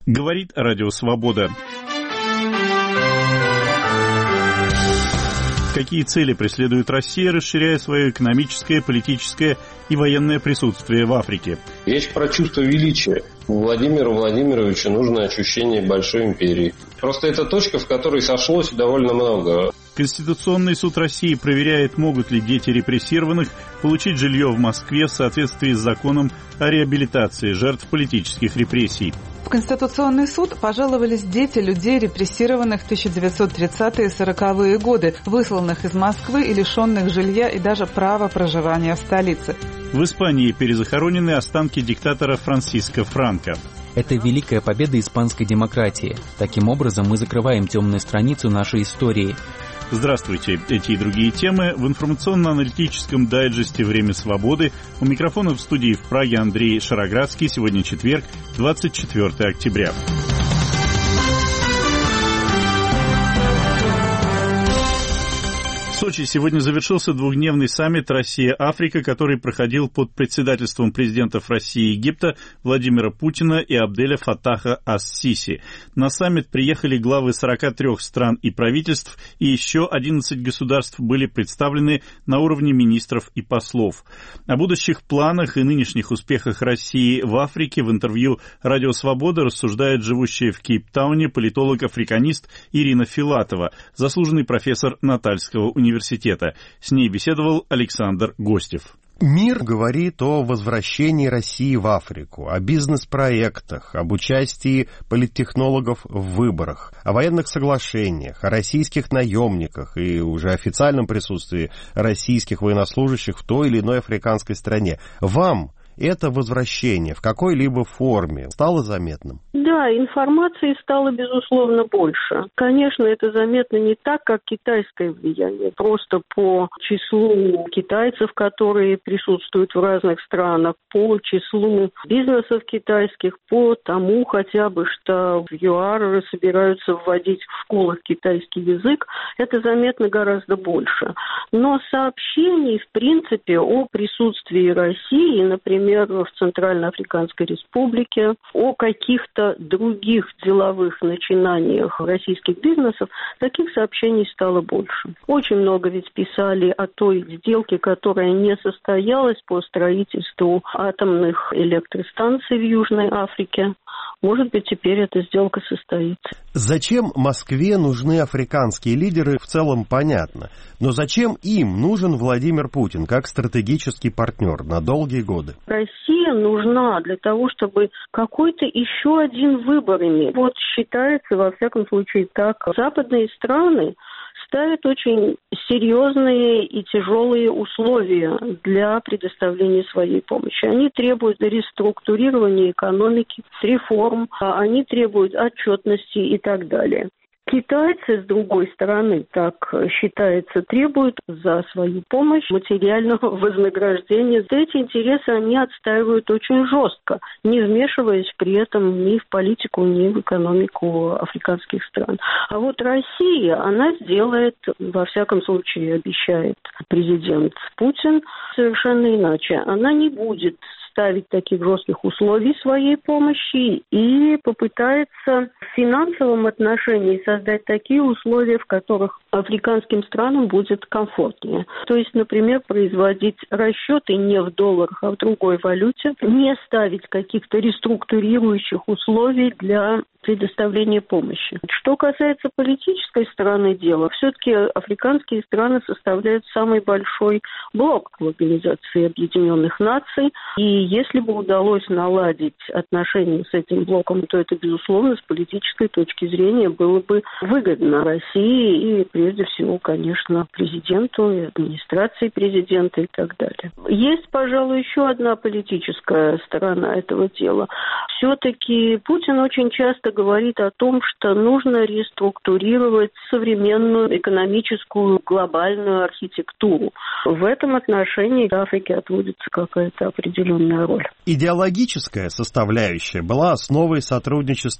Говорит Радио Свобода. Какие цели преследует Россия, расширяя свое экономическое, политическое и военное присутствие в Африке? Речь про чувство величия. Владимиру Владимировичу нужно ощущение большой империи. Просто это точка, в которой сошлось довольно много. Конституционный суд России проверяет, могут ли дети репрессированных получить жилье в Москве в соответствии с законом о реабилитации жертв политических репрессий. В Конституционный суд пожаловались дети людей, репрессированных в 1930-е и 1940-е годы, высланных из Москвы и лишенных жилья и даже права проживания в столице. В Испании перезахоронены останки диктатора Франсиско Франко. Это великая победа испанской демократии. Таким образом, мы закрываем темную страницу нашей истории. Здравствуйте. Эти и другие темы в информационно-аналитическом дайджесте «Время свободы». У микрофона в студии в Праге Андрей Шароградский. Сегодня четверг, 24 октября. В Сочи сегодня завершился двухдневный саммит «Россия-Африка», который проходил под председательством президентов России и Египта Владимира Путина и Абделя Фаттаха ас-Сиси. На саммит приехали главы 43 стран и правительств, и еще 11 государств были представлены на уровне министров и послов. О будущих планах и нынешних успехах России в Африке в интервью «Радио Свобода» рассуждает живущая в Кейптауне политолог-африканист Ирина Филатова, заслуженный профессор Натальского университета. С ней беседовал Александр Гостев. Мир говорит о возвращении России в Африку, о бизнес-проектах, об участии политтехнологов в выборах, о военных соглашениях, о российских наемниках и уже официальном присутствии российских военнослужащих в той или иной африканской стране. Вам это возвращение в какой-либо форме стало заметным? Да, информации стало, безусловно, больше. Конечно, это заметно не так, как китайское влияние. Просто по числу китайцев, которые присутствуют в разных странах, по числу бизнесов китайских, по тому хотя бы, что в ЮАР собираются вводить в школах китайский язык, это заметно гораздо больше. Но сообщений, в принципе, о присутствии России, например, в Центральноафриканской Республике, о каких-то других деловых начинаниях российских бизнесов, таких сообщений стало больше. Очень много ведь писали о той сделке, которая не состоялась по строительству атомных электростанций в Южной Африке. Может быть, теперь эта сделка состоится. Зачем Москве нужны африканские лидеры, в целом понятно. Но зачем им нужен Владимир Путин как стратегический партнер на долгие годы? Россия нужна для того, чтобы какой-то еще один выбор иметь. Вот считается, во всяком случае, так. Западные страны ставят очень серьезные и тяжелые условия для предоставления своей помощи. Они требуют реструктурирования экономики, реформ, они требуют отчетности и так далее. Китайцы, с другой стороны, так считается, требуют за свою помощь материального вознаграждения. Эти интересы они отстаивают очень жестко, не вмешиваясь при этом ни в политику, ни в экономику африканских стран. А вот Россия, она сделает, во всяком случае, обещает президент Путин, совершенно иначе. Она не будет ставить таких жестких условий своей помощи и попытается в финансовом отношении создать такие условия, в которых африканским странам будет комфортнее. То есть, например, производить расчеты не в долларах, а в другой валюте, не ставить каких-то реструктурирующих условий для предоставления помощи. Что касается политической стороны дела, все-таки африканские страны составляют самый большой блок в Организации Объединенных Наций, и если бы удалось наладить отношения с этим блоком, то это, безусловно, с политической точки зрения было бы выгодно России и, прежде всего, конечно, президенту и администрации президента и так далее. Есть, пожалуй, еще одна политическая сторона этого дела. Все-таки Путин очень часто говорит о том, что нужно реструктурировать современную экономическую глобальную архитектуру. В этом отношении Африке отводится какая-то определенная роль. Идеологическая составляющая была основой сотрудничества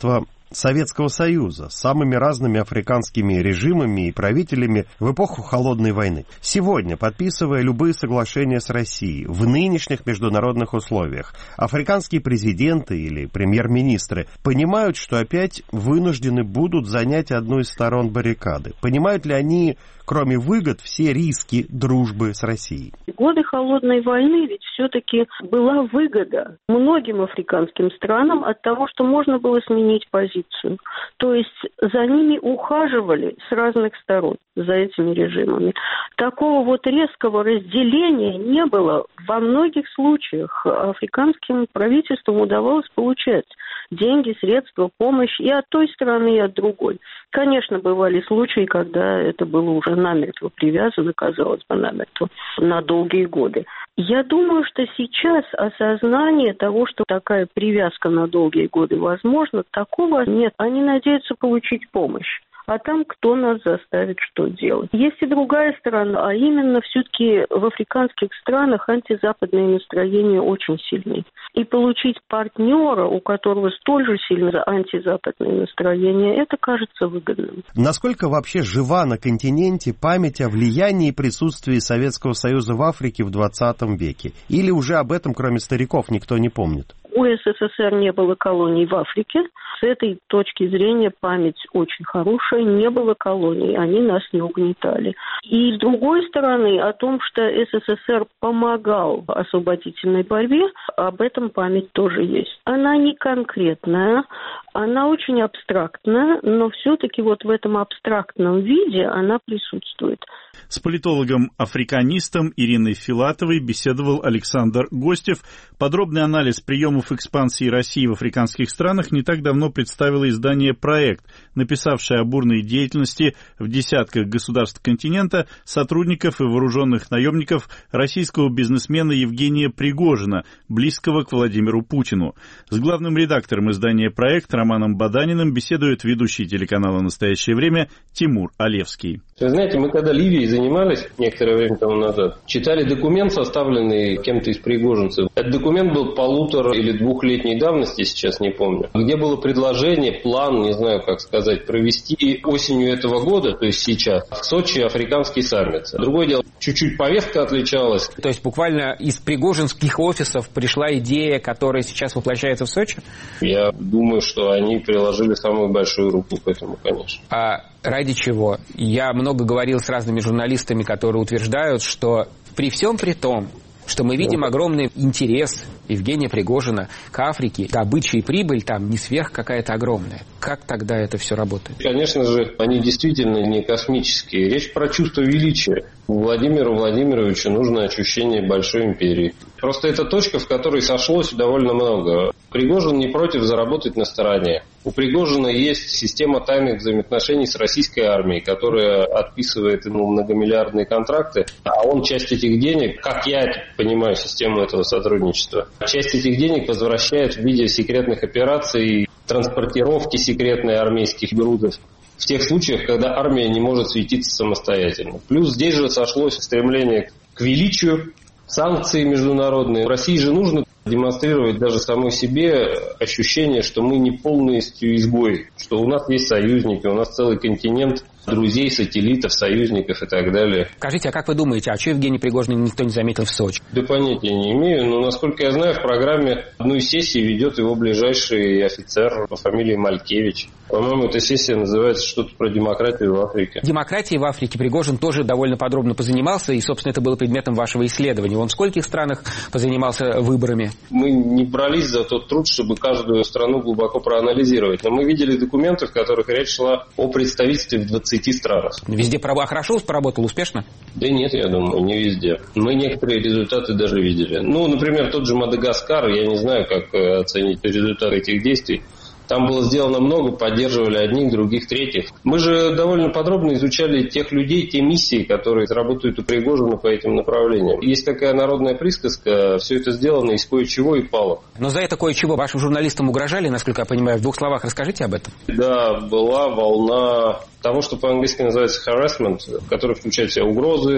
Советского Союза с самыми разными африканскими режимами и правителями в эпоху Холодной войны. Сегодня, подписывая любые соглашения с Россией в нынешних международных условиях, африканские президенты или премьер-министры понимают, что опять вынуждены будут занять одну из сторон баррикады. Понимают ли они, кроме выгод, все риски дружбы с Россией? В годы Холодной войны ведь все-таки была выгода многим африканским странам от того, что можно было сменить позицию. То есть за ними ухаживали с разных сторон, за этими режимами. Такого вот резкого разделения не было. Во многих случаях африканским правительствам удавалось получать деньги, средства, помощь и от той стороны, и от другой. Конечно, бывали случаи, когда это было уже намертво привязано, казалось бы, намертво на долгие годы. Я думаю, что сейчас осознание того, что такая привязка на долгие годы возможна, такого нет. Они надеются получить помощь. А там кто нас заставит что делать. Есть и другая сторона, а именно все-таки в африканских странах антизападные настроения очень сильны. И получить партнера, у которого столь же сильно антизападные настроения, это кажется выгодным. Насколько вообще жива на континенте память о влиянии и присутствии Советского Союза в Африке в 20 веке? Или уже об этом, кроме стариков, никто не помнит? У СССР не было колоний в Африке. С этой точки зрения память очень хорошая. Не было колоний, они нас не угнетали. И с другой стороны, о том, что СССР помогал освободительной борьбе, об этом память тоже есть. Она не конкретная, она очень абстрактная, но все-таки вот в этом абстрактном виде она присутствует. С политологом-африканистом Ириной Филатовой беседовал Александр Гостев. Подробный анализ приемов экспансии России в африканских странах не так давно представило издание «Проект», написавшее о бурной деятельности в десятках государств континента сотрудников и вооруженных наемников российского бизнесмена Евгения Пригожина, близкого к Владимиру Путину. С главным редактором издания «Проект» Романом Баданиным беседует ведущий телеканала «Настоящее время» Тимур Алевский. Вы знаете, мы когда Ливией занимались некоторое время тому назад, читали документ, составленный кем-то из пригожинцев. Этот документ был 1,5- или 2-летней давности, сейчас не помню, где было предложение, план, не знаю, как сказать, провести осенью этого года, то есть сейчас, в Сочи африканский саммит. Другое дело, чуть-чуть повестка отличалась. То есть буквально из пригожинских офисов пришла идея, которая сейчас воплощается в Сочи? Я думаю, что они приложили самую большую руку к этому, конечно. А ради чего? Я много говорил с разными журналистами, которые утверждают, что при всем при том, что мы видим огромный интерес Евгения Пригожина к Африке, добыча и прибыль там не сверх какая-то огромная. Как тогда это все работает? Конечно же, они действительно не космические. Речь про чувство величия. Владимиру Владимировичу нужно ощущение большой империи. Просто это точка, в которой сошлось довольно много. Пригожин не против заработать на стороне. У Пригожина есть система тайных взаимоотношений с российской армией, которая отписывает ему многомиллиардные контракты, а он часть этих денег, как я понимаю систему этого сотрудничества, часть этих денег возвращает в виде секретных операций, транспортировки секретной армейских грузов в тех случаях, когда армия не может светиться самостоятельно. Плюс здесь же сошлось стремление к величию, санкции международные. России же нужно демонстрировать даже самой себе ощущение, что мы не полностью изгои, что у нас есть союзники, у нас целый континент друзей, сателлитов, союзников и так далее. Скажите, а как вы думаете, а что Евгений Пригожин никто не заметил в Сочи? Да понятия не имею, но, насколько я знаю, в программе одну из сессий ведет его ближайший офицер по фамилии Малькевич. По-моему, эта сессия называется что-то про демократию в Африке. Демократией в Африке Пригожин тоже довольно подробно позанимался, и, собственно, это было предметом вашего исследования. Он в скольких странах позанимался выборами? Мы не брались за тот труд, чтобы каждую страну глубоко проанализировать, но мы видели документы, в которых речь шла о представительстве в 20 странах. Везде хорошо поработал, успешно? Да нет, я думаю, не везде. Мы некоторые результаты даже видели. Ну, например, тот же Мадагаскар, я не знаю, как оценить результаты этих действий. Там было сделано много, поддерживали одних, других, третьих. Мы же довольно подробно изучали тех людей, те миссии, которые работают у Пригожина по этим направлениям. Есть такая народная присказка, все это сделано из кое-чего и палок. Но за это кое-чего вашим журналистам угрожали, насколько я понимаю. В 2 словах расскажите об этом. Да, была волна того, что по-английски называется harassment, который включает в себя угрозы,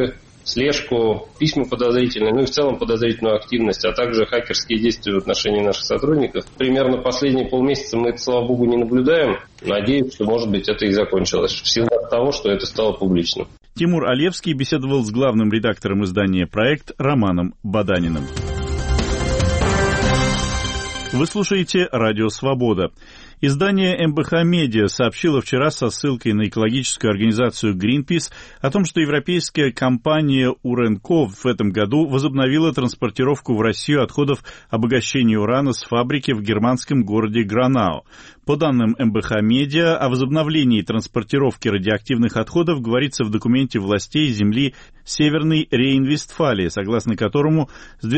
слежку, письма подозрительные, ну и в целом подозрительную активность, а также хакерские действия в отношении наших сотрудников. Примерно последние полмесяца мы это, слава богу, не наблюдаем. Надеюсь, что, может быть, это и закончилось в силу того, что это стало публичным. Тимур Алевский беседовал с главным редактором издания «Проект» Романом Баданиным. Вы слушаете «Радио Свобода». Издание МБХ Медиа сообщило вчера со ссылкой на экологическую организацию Greenpeace о том, что европейская компания Urenco в этом году возобновила транспортировку в Россию отходов обогащения урана с фабрики в германском городе Гранау. По данным МБХ Медиа, о возобновлении транспортировки радиоактивных отходов говорится в документе властей земли Северной Рейн-Вестфалии, согласно которому с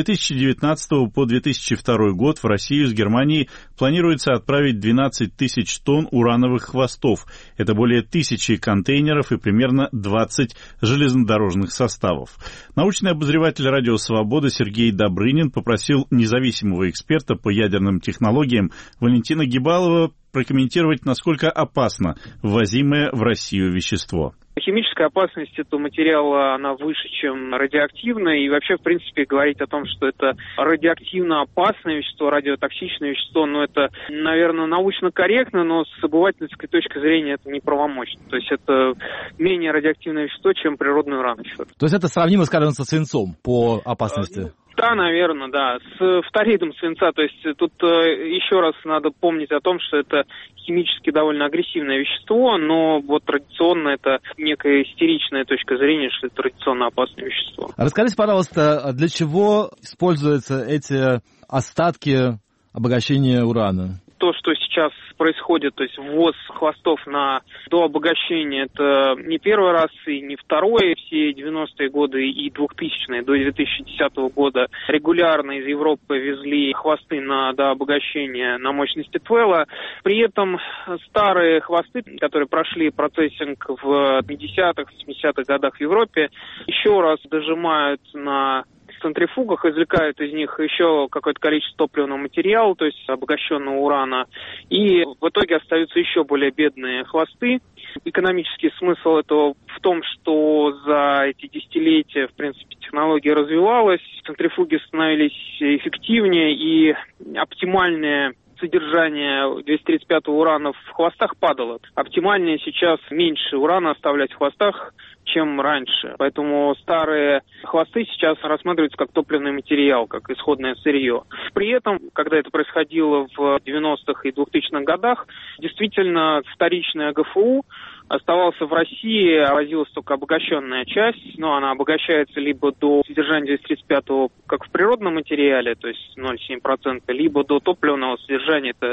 2019 по 2002 год в Россию из Германии планируется отправить 12 тысяч тонн урановых хвостов. Это более 1000 контейнеров и примерно 20 железнодорожных составов. Научный обозреватель «Радио Свобода» Сергей Добрынин попросил независимого эксперта по ядерным технологиям Валентина Гибалова прокомментировать, насколько опасно ввозимое в Россию вещество. Химическая опасность этого материала, она выше, чем радиоактивная. И вообще, в принципе, говорить о том, что это радиоактивно опасное вещество, радиотоксичное вещество, это, наверное, научно корректно, но с обывательской точки зрения это неправомочно. То есть это менее радиоактивное вещество, чем природный уран. То есть это сравнимо, скажем, со свинцом по опасности? Да, наверное, да. С фторидом свинца. То есть тут еще раз надо помнить о том, что это химически довольно агрессивное вещество, но вот традиционно это некая истеричная точка зрения, что это традиционно опасное вещество. Расскажите, пожалуйста, для чего используются эти остатки обогащения урана? То, что сейчас происходит, то есть ввоз хвостов до обогащения, это не первый раз и не второй. Все 90-е годы и 2000-е, до 2010 года регулярно из Европы везли хвосты до обогащения на мощности Твелла. При этом старые хвосты, которые прошли процессинг в 50-х, 70-х годах в Европе, еще раз дожимают на центрифугах, извлекают из них еще какое-то количество топливного материала, то есть обогащенного урана, и в итоге остаются еще более бедные хвосты. Экономический смысл этого в том, что за эти десятилетия, в принципе, технология развивалась, центрифуги становились эффективнее, и оптимальное содержание 235-го урана в хвостах падало. Оптимальнее сейчас меньше урана оставлять в хвостах, чем раньше. Поэтому старые хвосты сейчас рассматриваются как топливный материал, как исходное сырье. При этом, когда это происходило в 90-х и 2000-х годах, действительно вторичная ГФУ оставался в России, возилась только обогащенная часть, но она обогащается либо до содержания 235-го, как в природном материале, то есть 0,7%, либо до топливного содержания, это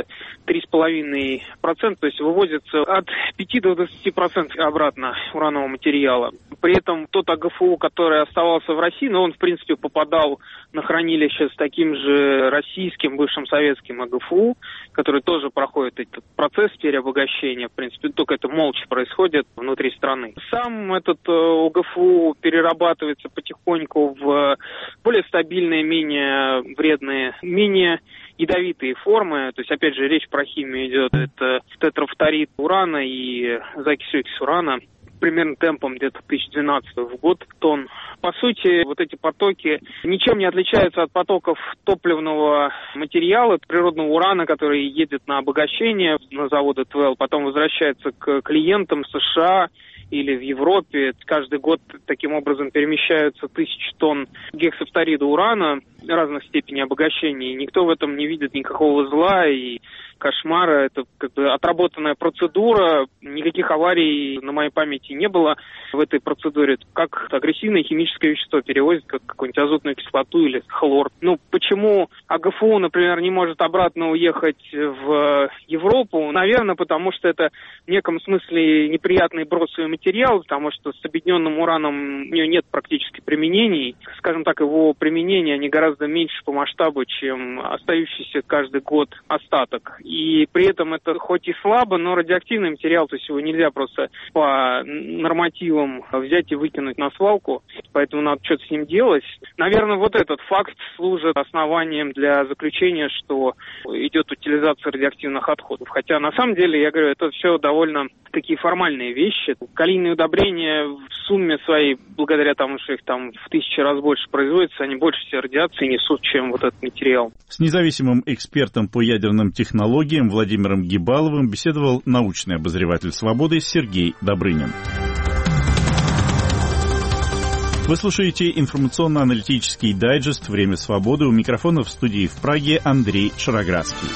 3,5%, то есть вывозится от 5 до 20% обратно уранового материала. При этом тот АГФУ, который оставался в России, он, в принципе, попадал на хранилище с таким же российским, бывшим советским АГФУ, который тоже проходит этот процесс переобогащения, в принципе, только это молча происходит внутри страны. Сам этот ОГФУ перерабатывается потихоньку в более стабильные, менее вредные, менее ядовитые формы. То есть, опять же, речь про химию идет. Это тетрафторид урана и закись урана. Примерно темпом где-то 1012 в год тонн. По сути, вот эти потоки ничем не отличаются от потоков топливного материала, природного урана, который едет на обогащение на заводы ТВЛ, потом возвращается к клиентам США или в Европе. Каждый год таким образом перемещаются 1000 тонн гексафторида урана разных степеней обогащения. И никто в этом не видит никакого зла и кошмара. Это как бы отработанная процедура. Никаких аварий на моей памяти не было в этой процедуре. Как агрессивное химическое вещество перевозят, как какую-нибудь азотную кислоту или хлор. Почему АГФУ, например, не может обратно уехать в Европу? Наверное, потому что это в неком смысле неприятный бросовый материал, потому что с объединенным ураном у нее нет практически применений. Скажем так, его применения, они гораздо меньше по масштабу, чем остающийся каждый год остаток. И при этом это хоть и слабо, но радиоактивный материал, то есть его нельзя просто по нормативам взять и выкинуть на свалку, поэтому надо что-то с ним делать. Наверное, вот этот факт служит основанием для заключения, что идет утилизация радиоактивных отходов. Хотя на самом деле, я говорю, это все довольно такие формальные вещи. калийные удобрения в сумме своей, благодаря тому, что их там в 1000 раз больше производится, они больше всей радиации несут, чем вот этот материал. С независимым экспертом по ядерным технологиям Владимиром Гибаловым беседовал научный обозреватель «Свободы» Сергей Добрынин. Вы слушаете информационно-аналитический дайджест «Время свободы». У микрофона в студии в Праге Андрей Шароградский.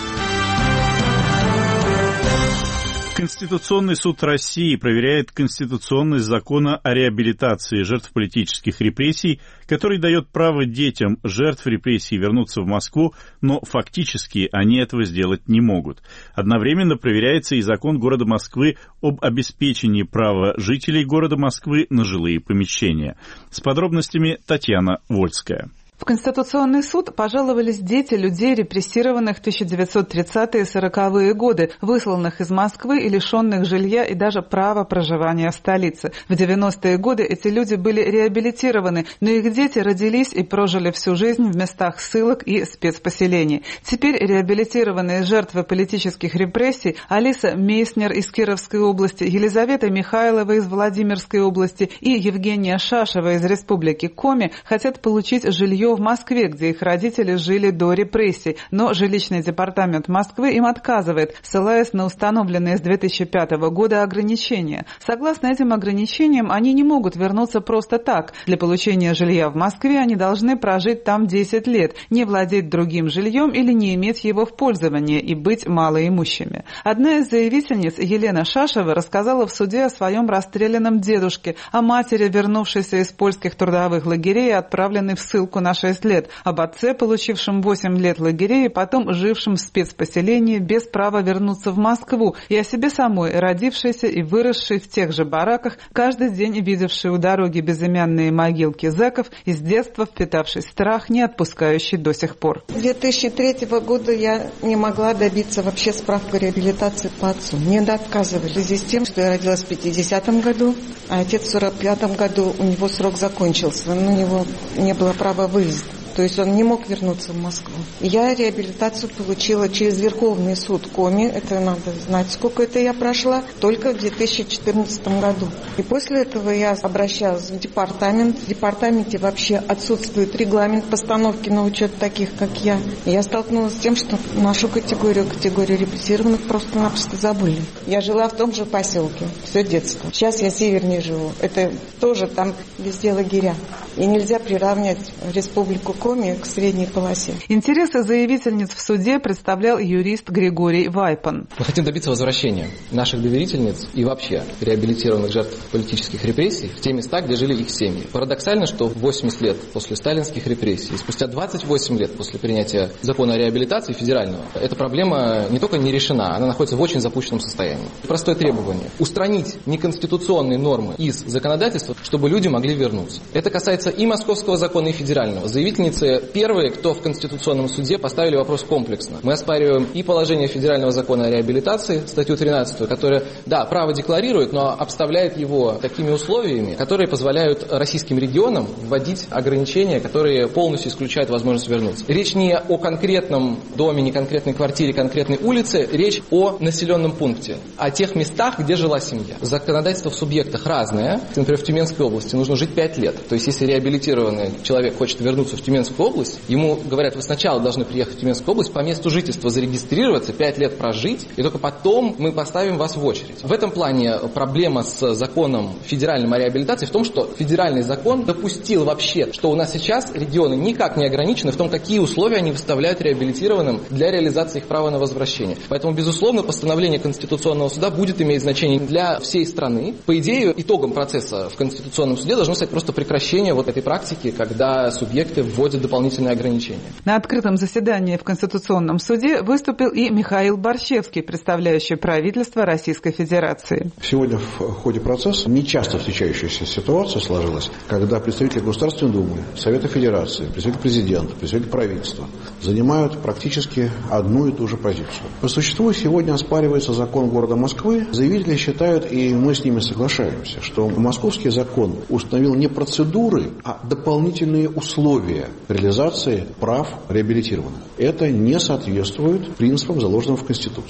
Конституционный суд России проверяет конституционность закона о реабилитации жертв политических репрессий, который дает право детям жертв репрессий вернуться в Москву, но фактически они этого сделать не могут. Одновременно проверяется и закон города Москвы об обеспечении права жителей города Москвы на жилые помещения. С подробностями Татьяна Вольская. В Конституционный суд пожаловались дети людей, репрессированных в 1930-е и 1940-е годы, высланных из Москвы и лишенных жилья и даже права проживания в столице. В 90-е годы эти люди были реабилитированы, но их дети родились и прожили всю жизнь в местах ссылок и спецпоселений. Теперь реабилитированные жертвы политических репрессий Алиса Мейснер из Кировской области, Елизавета Михайлова из Владимирской области и Евгения Шашева из Республики Коми хотят получить жилье в Москве, где их родители жили до репрессий, но жилищный департамент Москвы им отказывает, ссылаясь на установленные с 2005 года ограничения. Согласно этим ограничениям, они не могут вернуться просто так. Для получения жилья в Москве они должны прожить там 10 лет, не владеть другим жильем или не иметь его в пользовании и быть малоимущими. Одна из заявительниц, Елена Шашева, рассказала в суде о своем расстрелянном дедушке, о матери, вернувшейся из польских трудовых лагерей и отправленной в ссылку на 6 лет, об отце, получившем 8 лет лагерей и потом жившем в спецпоселении без права вернуться в Москву, и о себе самой, родившейся и выросшей в тех же бараках, каждый день видевшей у дороги безымянные могилки зэков и с детства впитавший страх, не отпускающий до сих пор. С 2003 года я не могла добиться вообще справку реабилитации по отцу. Мне отказывали в связи с тем, что я родилась в 50-м году, а отец в 45-м году, у него срок закончился, но у него не было права выезда. То есть он не мог вернуться в Москву. Я реабилитацию получила через Верховный суд Коми. Это надо знать, сколько это я прошла. Только в 2014 году. И после этого я обращалась в департамент. В департаменте вообще отсутствует регламент постановки на учет таких, как я. И я столкнулась с тем, что нашу категорию репрессированных просто-напросто забыли. Я жила в том же поселке все детство. Сейчас я севернее живу. Это тоже там везде лагеря. И нельзя приравнять республику Коми к средней полосе. Интересы заявительниц в суде представлял юрист Григорий Вайпан. Мы хотим добиться возвращения наших доверительниц и вообще реабилитированных жертв политических репрессий в те места, где жили их семьи. Парадоксально, что 80 лет после сталинских репрессий, спустя 28 лет после принятия закона о реабилитации федерального, эта проблема не только не решена, она находится в очень запущенном состоянии. Простое требование – устранить неконституционные нормы из законодательства, чтобы люди могли вернуться. Это касается и московского закона, и федерального. Заявительницы первые, кто в Конституционном суде поставили вопрос комплексно. Мы оспариваем и положение федерального закона о реабилитации, статью 13, которая, да, право декларирует, но обставляет его такими условиями, которые позволяют российским регионам вводить ограничения, которые полностью исключают возможность вернуться. Речь не о конкретном доме, не конкретной квартире, конкретной улице, речь о населенном пункте, о тех местах, где жила семья. Законодательство в субъектах разное. Например, в Тюменской области нужно жить 5 лет. То есть, если реабилитированный человек хочет вернуться в Тюменскую область, ему говорят, вы сначала должны приехать в Тюменскую область, по месту жительства зарегистрироваться, 5 лет прожить, и только потом мы поставим вас в очередь. В этом плане проблема с законом федеральным о реабилитации в том, что федеральный закон допустил вообще, что у нас сейчас регионы никак не ограничены в том, какие условия они выставляют реабилитированным для реализации их права на возвращение. Поэтому, безусловно, постановление Конституционного суда будет иметь значение для всей страны. По идее, итогом процесса в Конституционном суде должно стать просто прекращение вот этой практики, когда субъекты вводят дополнительные ограничения. На открытом заседании в Конституционном суде выступил и Михаил Борщевский, представляющий правительство Российской Федерации. Сегодня в ходе процесса нечасто встречающаяся ситуация сложилась, когда представители Государственной Думы, Совета Федерации, представители президента, представители правительства занимают практически одну и ту же позицию. По существу сегодня оспаривается закон города Москвы. Заявители считают, и мы с ними соглашаемся, что московский закон установил не процедуры, а дополнительные условия реализации прав реабилитированных. Это не соответствует принципам, заложенным в Конституции.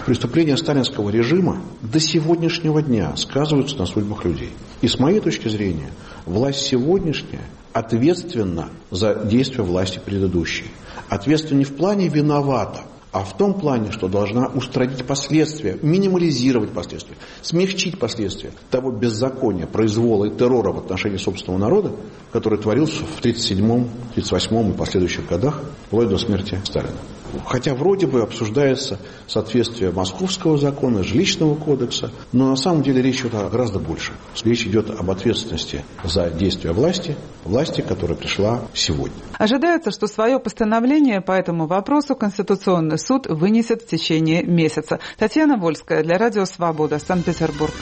Преступления сталинского режима до сегодняшнего дня сказываются на судьбах людей. И с моей точки зрения, власть сегодняшняя ответственна за действия власти предыдущей. Ответственна не в плане виновата, а в том плане, что должна устранить последствия, минимализировать последствия, смягчить последствия того беззакония, произвола и террора в отношении собственного народа, который творился в 1937, 1938 и последующих годах, вплоть до смерти Сталина. Хотя вроде бы обсуждается соответствие Московского закона, Жилищного кодекса, но на самом деле речь идет о гораздо больше. Речь идет об ответственности за действия власти, которая пришла сегодня. Ожидается, что свое постановление по этому вопросу Конституционный суд вынесет в течение месяца. Татьяна Вольская для Радио Свобода, Санкт-Петербург.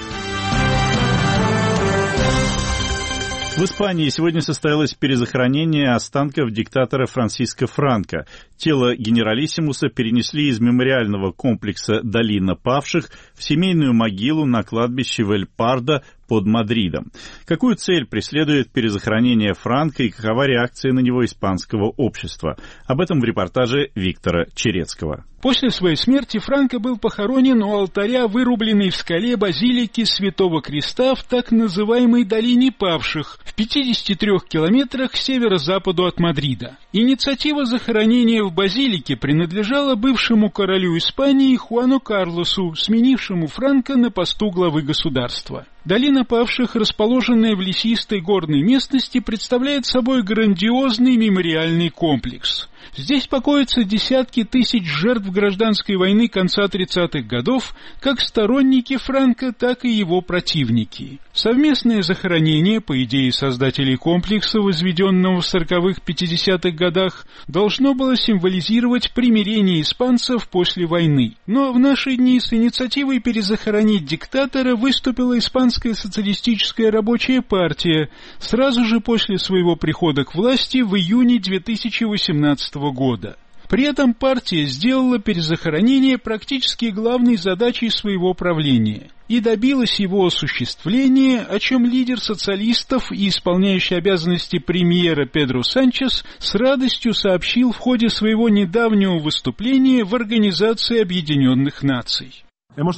В Испании сегодня состоялось перезахоронение останков диктатора Франсиско Франко. Тело генералиссимуса перенесли из мемориального комплекса «Долина павших» в семейную могилу на кладбище в Эль-Пардо под Мадридом. Какую цель преследует перезахоронение Франко и какова реакция на него испанского общества? Об этом в репортаже Виктора Черецкого. После своей смерти Франко был похоронен у алтаря, вырубленной в скале базилики Святого Креста в так называемой «Долине павших», в 53 километрах к северо-западу от Мадрида. Инициатива захоронения в базилике принадлежала бывшему королю Испании Хуану Карлосу, сменившему Франко на посту главы государства. Долина павших, расположенная в лесистой горной местности, представляет собой грандиозный мемориальный комплекс. Здесь покоятся десятки тысяч жертв гражданской войны конца 30-х годов, как сторонники Франко, так и его противники. Совместное захоронение, по идее создателей комплекса, возведенного в 40-50-х годах, должно было символизировать примирение испанцев после войны. Но в наши дни с инициативой перезахоронить диктатора выступила Испанская социалистическая рабочая партия сразу же после своего прихода к власти в июне 2018 года. При этом партия сделала перезахоронение практически главной задачей своего правления и добилась его осуществления, о чем лидер социалистов и исполняющий обязанности премьера Педро Санчес с радостью сообщил в ходе своего недавнего выступления в Организации Объединенных Наций. Мы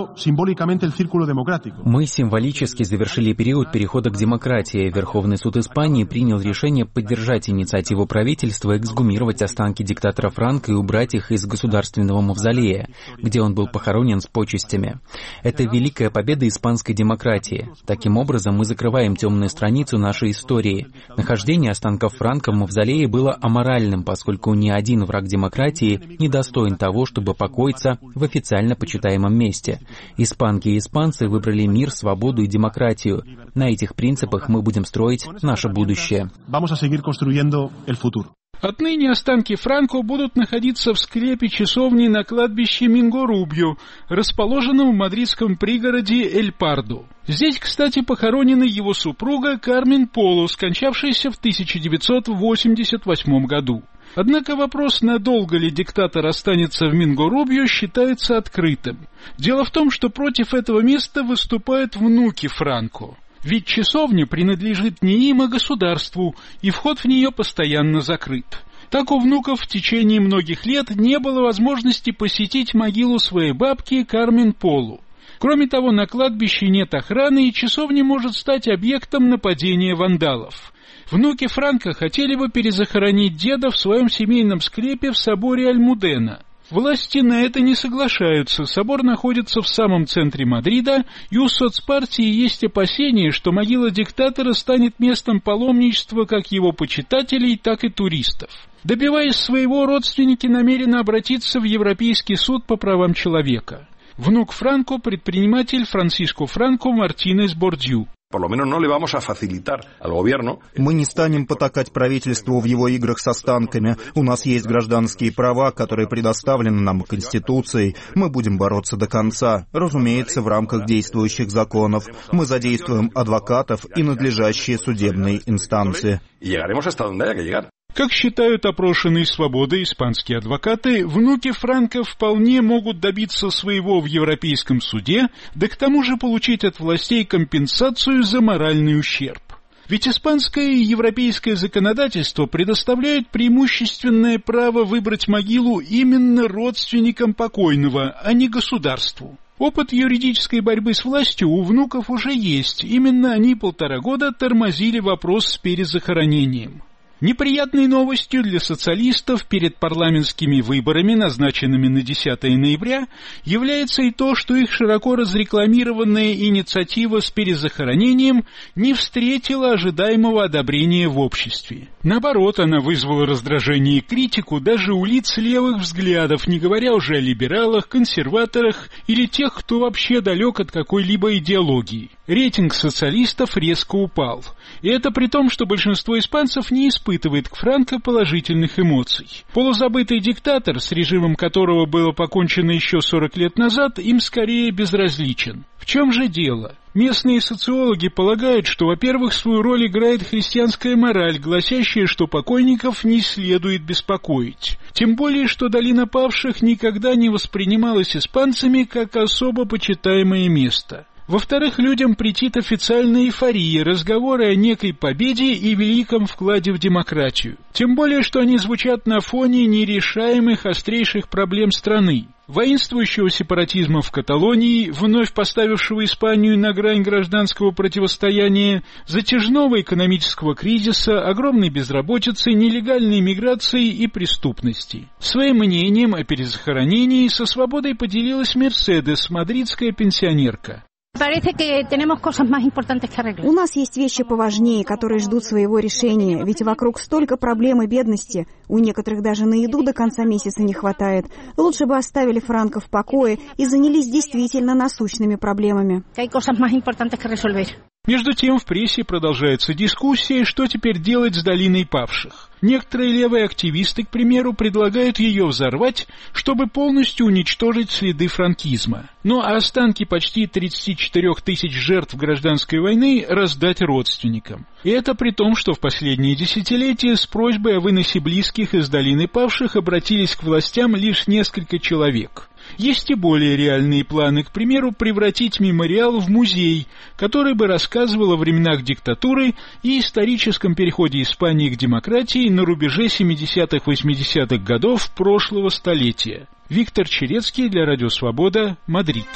символически завершили период перехода к демократии. Верховный суд Испании принял решение поддержать инициативу правительства эксгумировать останки диктатора Франко и убрать их из государственного мавзолея, где он был похоронен с почестями. Это великая победа испанской демократии. Таким образом, мы закрываем темную страницу нашей истории. Нахождение останков Франко в мавзолее было аморальным, поскольку ни один враг демократии не достоин того, чтобы покоиться в официально почитаемом месте. Испанки и испанцы выбрали мир, свободу и демократию. На этих принципах мы будем строить наше будущее. Отныне останки Франко будут находиться в склепе часовни на кладбище Минго-Рубьо, расположенном в мадридском пригороде Эль-Пардо. Здесь, кстати, похоронена его супруга Кармен Поло, скончавшаяся в 1988 году. Однако вопрос, надолго ли диктатор останется в Минго-Рубьо, считается открытым. Дело в том, что против этого места выступают внуки Франко. Ведь часовня принадлежит не им, а государству, и вход в нее постоянно закрыт. Так у внуков в течение многих лет не было возможности посетить могилу своей бабки Кармен Поло. Кроме того, на кладбище нет охраны, и часовня может стать объектом нападения вандалов. Внуки Франко хотели бы перезахоронить деда в своем семейном склепе в соборе Альмудена. Власти на это не соглашаются. Собор находится в самом центре Мадрида, и у соцпартии есть опасения, что могила диктатора станет местом паломничества как его почитателей, так и туристов. Добиваясь своего, родственники намерены обратиться в Европейский суд по правам человека. Внук Франко – предприниматель Франсиско Франко Мартинес Бордью. Мы не станем потакать правительству в его играх с останками. У нас есть гражданские права, которые предоставлены нам Конституцией. Мы будем бороться до конца, разумеется, в рамках действующих законов. Мы задействуем адвокатов и надлежащие судебные инстанции. Как считают опрошенные «Свободой» испанские адвокаты, внуки Франко вполне могут добиться своего в Европейском суде, да к тому же получить от властей компенсацию за моральный ущерб. Ведь испанское и европейское законодательство предоставляет преимущественное право выбрать могилу именно родственникам покойного, а не государству. Опыт юридической борьбы с властью у внуков уже есть, именно они 1,5 года тормозили вопрос с перезахоронением. Неприятной новостью для социалистов перед парламентскими выборами, назначенными на 10 ноября, является и то, что их широко разрекламированная инициатива с перезахоронением не встретила ожидаемого одобрения в обществе. Наоборот, она вызвала раздражение и критику даже у лиц левых взглядов, не говоря уже о либералах, консерваторах или тех, кто вообще далек от какой-либо идеологии. Рейтинг социалистов резко упал. И это при том, что большинство испанцев не испытывает к Франко положительных эмоций. Полузабытый диктатор, с режимом которого было покончено еще 40 лет назад, им скорее безразличен. В чем же дело? Местные социологи полагают, что, во-первых, свою роль играет христианская мораль, гласящая, что покойников не следует беспокоить. Тем более, что долина павших никогда не воспринималась испанцами как особо почитаемое место. Во-вторых, людям претит официальная эйфория, разговоры о некой победе и великом вкладе в демократию. Тем более, что они звучат на фоне нерешаемых острейших проблем страны. Воинствующего сепаратизма в Каталонии, вновь поставившего Испанию на грань гражданского противостояния, затяжного экономического кризиса, огромной безработицы, нелегальной миграции и преступности. Своим мнением о перезахоронении со свободой поделилась Мерседес, мадридская пенсионерка. У нас есть вещи поважнее, которые ждут своего решения, ведь вокруг столько проблем и бедности, у некоторых даже на еду до конца месяца не хватает. Лучше бы оставили Франко в покое и занялись действительно насущными проблемами. Между тем в прессе продолжается дискуссия, что теперь делать с долиной павших. Некоторые левые активисты, к примеру, предлагают ее взорвать, чтобы полностью уничтожить следы франкизма. Ну а останки почти 34 тысяч жертв гражданской войны раздать родственникам. И это при том, что в последние десятилетия с просьбой о выносе близких из долины павших обратились к властям лишь несколько человек. Есть и более реальные планы, к примеру, превратить мемориал в музей, который бы рассказывал о временах диктатуры и историческом переходе Испании к демократии на рубеже 70-80-х годов прошлого столетия. Виктор Черецкий для Радио Свобода, Мадрид.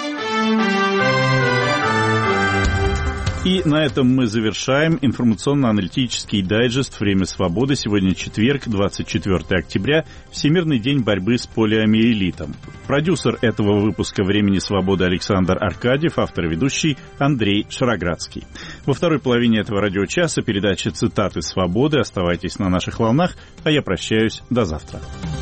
И на этом мы завершаем информационно-аналитический дайджест «Время свободы». Сегодня четверг, 24 октября, Всемирный день борьбы с полиомиелитом. Продюсер этого выпуска «Времени свободы» Александр Аркадьев, автор и ведущий Андрей Шароградский. Во второй половине этого радиочаса передача «Цитаты свободы». Оставайтесь на наших волнах, а я прощаюсь до завтра.